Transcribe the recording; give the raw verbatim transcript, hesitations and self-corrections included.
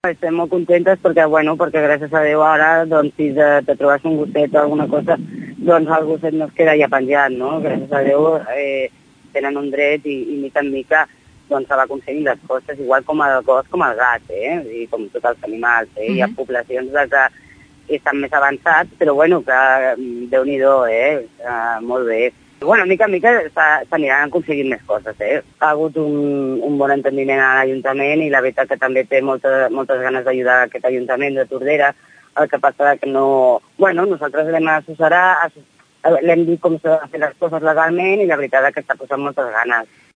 Estem molt contentes perquè, bueno, perquè gràcies a Déu ara, doncs, si te, te trobes un gosset o alguna cosa, doncs el gosset no es queda ja penjat, no? Gràcies a Déu eh, tenen un dret i, i mica en mica doncs se va aconseguint les coses, igual com el gos com el gat, eh? I com tots els animals, eh? Uh -huh. Hi ha poblacions de que estan més avançats, però bueno, que Déu-n'hi-do, eh? Uh, molt bé. Bueno, mica en mica s'aniran aconseguint més coses, eh? Ha hagut un, un bon entendiment a l'Ajuntament i la veritat que també té molta, moltes ganes d'ajudar aquest Ajuntament de Tordera. El que passa que no... Bueno, nosaltres l'hem assessorat, l'hem dit com s'ha de fer les coses legalment i la veritat és que està posant moltes ganes.